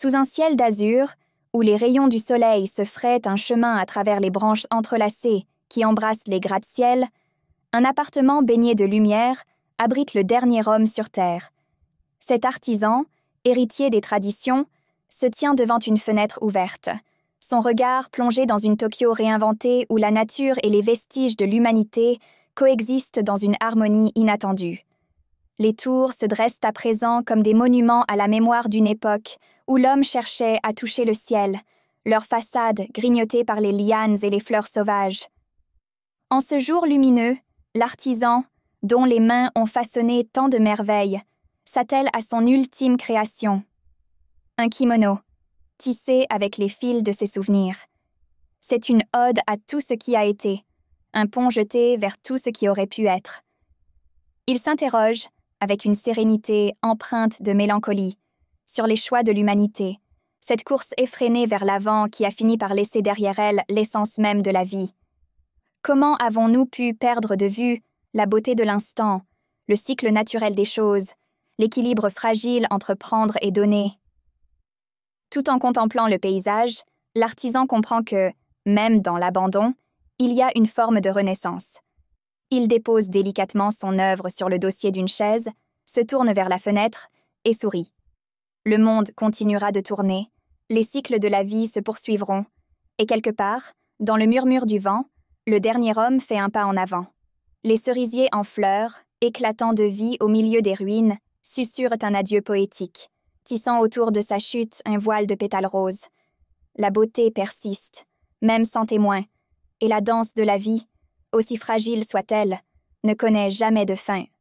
Sous un ciel d'azur, où les rayons du soleil se frayent un chemin à travers les branches entrelacées qui embrassent les gratte-ciel, un appartement baigné de lumière abrite le dernier homme sur Terre. Cet artisan, héritier des traditions, se tient devant une fenêtre ouverte, son regard plongé dans une Tokyo réinventée où la nature et les vestiges de l'humanité coexistent dans une harmonie inattendue. Les tours se dressent à présent comme des monuments à la mémoire d'une époque où l'homme cherchait à toucher le ciel, leurs façades grignotées par les lianes et les fleurs sauvages. En ce jour lumineux, l'artisan, dont les mains ont façonné tant de merveilles, s'attelle à son ultime création. Un kimono, tissé avec les fils de ses souvenirs. C'est une ode à tout ce qui a été, un pont jeté vers tout ce qui aurait pu être. Il s'interroge, avec une sérénité empreinte de mélancolie, sur les choix de l'humanité, cette course effrénée vers l'avant qui a fini par laisser derrière elle l'essence même de la vie. Comment avons-nous pu perdre de vue la beauté de l'instant, le cycle naturel des choses, l'équilibre fragile entre prendre et donner? Tout en contemplant le paysage, l'artisan comprend que, même dans l'abandon, il y a une forme de renaissance. Il dépose délicatement son œuvre sur le dossier d'une chaise, se tourne vers la fenêtre et sourit. Le monde continuera de tourner, les cycles de la vie se poursuivront, et quelque part, dans le murmure du vent, le dernier homme fait un pas en avant. Les cerisiers en fleurs, éclatant de vie au milieu des ruines, susurrent un adieu poétique, tissant autour de sa chute un voile de pétales roses. La beauté persiste, même sans témoin, et la danse de la vie, aussi fragile soit-elle, ne connaît jamais de fin.